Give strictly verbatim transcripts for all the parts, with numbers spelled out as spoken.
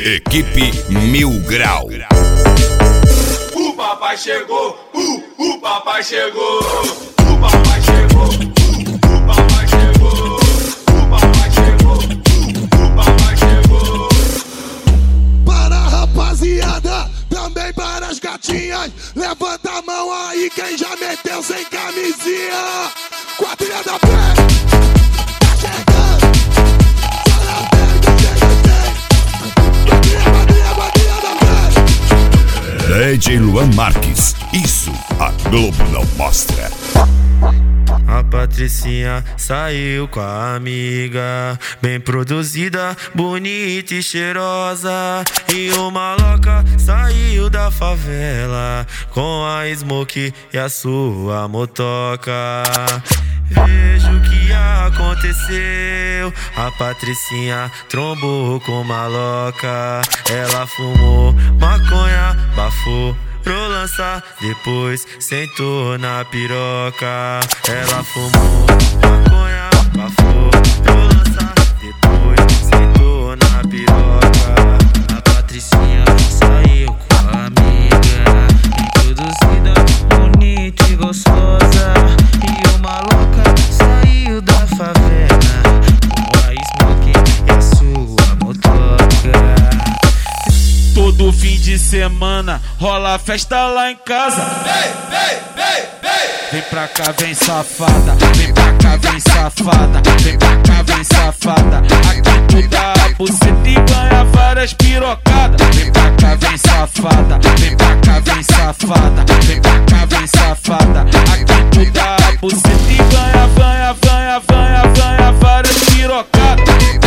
Equipe Mil Grau. O papai chegou, uh, o papai chegou, o papai chegou, uh, o papai chegou, o papai chegou, uh, o papai chegou. Para a rapaziada, também para as gatinhas, levanta a mão aí quem já meteu sem camisinha. Quadrilha da pé, tá chegando, só na pega, chega, chega. Quadrilha, quadrilha, quadrilha da pé. D J Luan Marques, isso a Globo não mostra. A Patricinha saiu com a amiga, bem produzida, bonita e cheirosa. E o maloca saiu da favela com a Smoke e a sua motoca. Veja o que aconteceu. A Patricinha trombou com maloca. Ela fumou maconha, bafou pro lançar, depois sentou na piroca. Ela fumou maconha, bafou pro lançar, depois sentou na piroca. A Patricinha saiu com a amiga, introduzida, bonita e gostosa. E o maloca saiu da favela com a Smoke e a sua motoca. Todo fim de semana rola festa lá em casa. Vem, vem, vem, vem. Vem pra cá, vem safada. Vem pra cá, vem safada. Vem pra cá, vem safada. Aqui tu dá a buceta e ganha várias pirocadas. Vem pra cá, vem safada. Vem pra cá, vem safada. Vem pra cá, vem safada. Aqui tu dá a buceta e ganha, ganha, ganha, ganha, ganha várias pirocadas.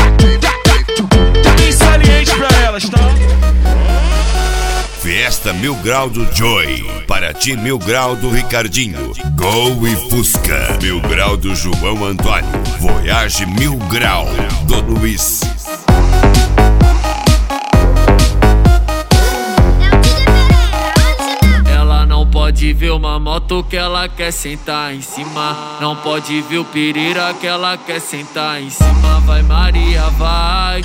Bem saliente pra elas, tá? Fiesta Mil Grau do Joy, Paraty Mil Grau do Ricardinho, Gol e Fusca, Mil Grau do João Antônio, Voyage Mil Grau do Luiz. Ela não pode ver uma moto que ela quer sentar em cima. Não pode ver o pirira que ela quer sentar em cima. Vai Maria, vai.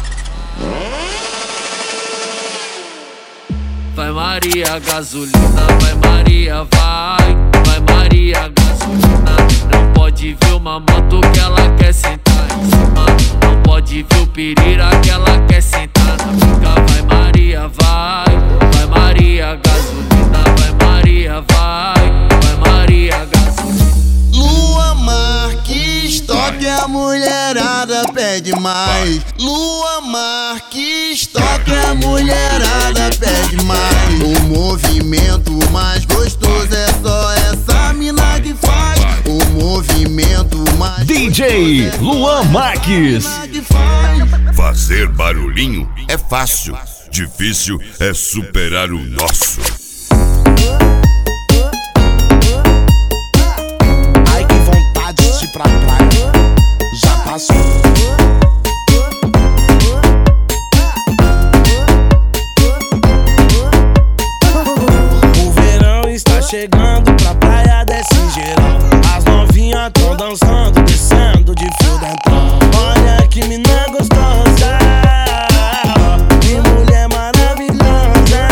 Vai Maria, gasolina, vai Maria, vai. Vai Maria, gasolina. Não pode ver uma moto que ela quer sentar em cima. Não pode ver o pirira que ela quer sentar na pica. Vai Maria, vai. Vai Maria, gasolina, vai Maria, vai. Vai Maria, gasolina. Lua Marques, toque a mulherada pede mais. Lua Marques, toque a mulherada pede mais. O movimento mais gostoso é só essa mina que faz. O movimento mais D J Luan Marques. Fazer barulhinho é fácil, difícil é superar o nosso. Ai que vontade de ir pra praia, já passou. O verão está chegando pra praia desse geral. As novinhas tão dançando, descendo de fio dental. Olha que mina gostosa, que mulher maravilhosa.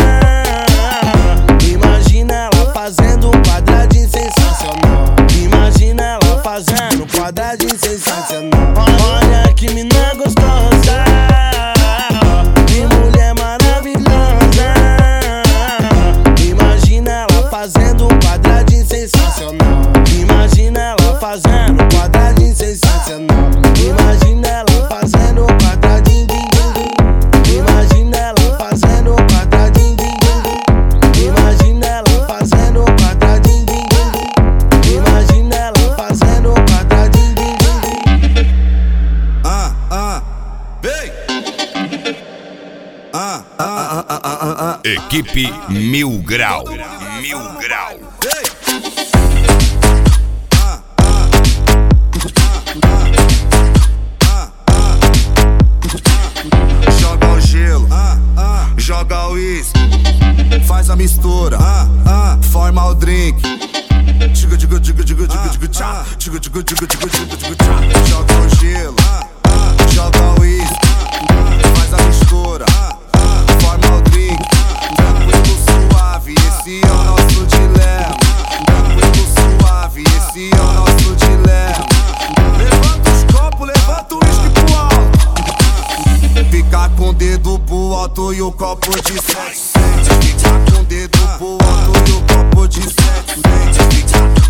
Imagina ela fazendo um quadradinho sensacional. Imagina ela fazendo um quadradinho sensacional. Olha que mina gostosa, que mulher maravilhosa. Imagina ela fazendo um quadradinho sensacional. Imagina ela fazendo um quadradinho sensacional. Imagina ela fazendo um quadradinho. Imagina ela fazendo um quadradinho. Imagina ela fazendo um quadradinho. Imagina ela fazendo um quadradinho. Ah, ah, vem! Ah, ah, ah, ah, ah, ah. Equipe Mil Grau. Mil Grau. Joga o gelo, joga o uísque, faz a mistura, forma o drink. Digo, digo, digo, digo, digo, digo, tchá. Digo, digo, digo, digo, digo, digo, tchá. Joga o gelo, joga o uísque, faz a mistura, alto e o copo de sete dente. Fica com o dedo pro alto e o copo de sete dente.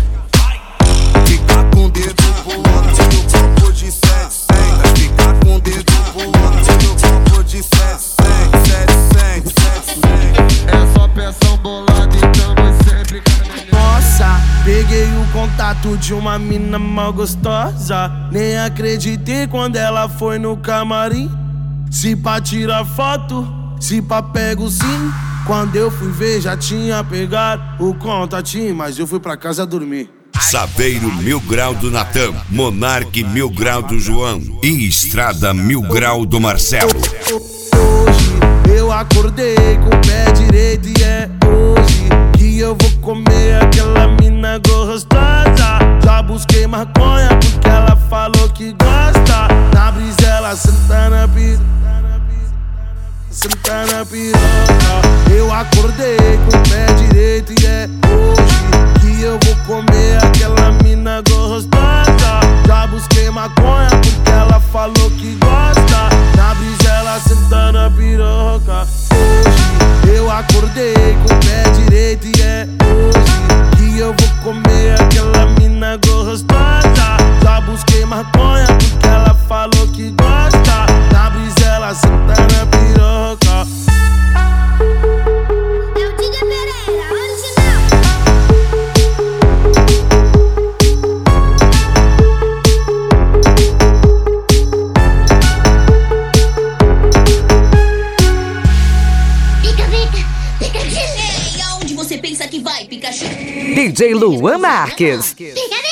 Fica com o dedo pro alto e o copo de sete dente. Fica com o dedo pro alto e o copo de sete dente. É só peção bolada e tamo sempre. Nossa, peguei o contato de uma mina mal gostosa. Nem acreditei quando ela foi no camarim. Se pra tirar foto, se pra pego sim. Quando eu fui ver já tinha pegado o contatinho, mas eu fui pra casa dormir. Saveiro Mil Grau do Natan, Monarque Mil Grau do João e Estrada Mil Grau do Marcelo. Hoje eu acordei com o pé direito e é hoje que eu vou comer aquela mina gostosa. Já busquei maconha porque ela falou que gosta. Na brisa ela senta na piroca, senta na piroca. Eu acordei com o pé direito e é hoje que eu vou comer aquela mina gostosa. Já busquei maconha porque ela falou que gosta. Na brisa ela senta na piroca. Hoje eu acordei com o pé direito e é hoje que eu vou comer aquela mina gostosa. Já busquei maconha porque ela falou que gosta. Na brisa ela senta na piroca. D J Luan Marques. Fica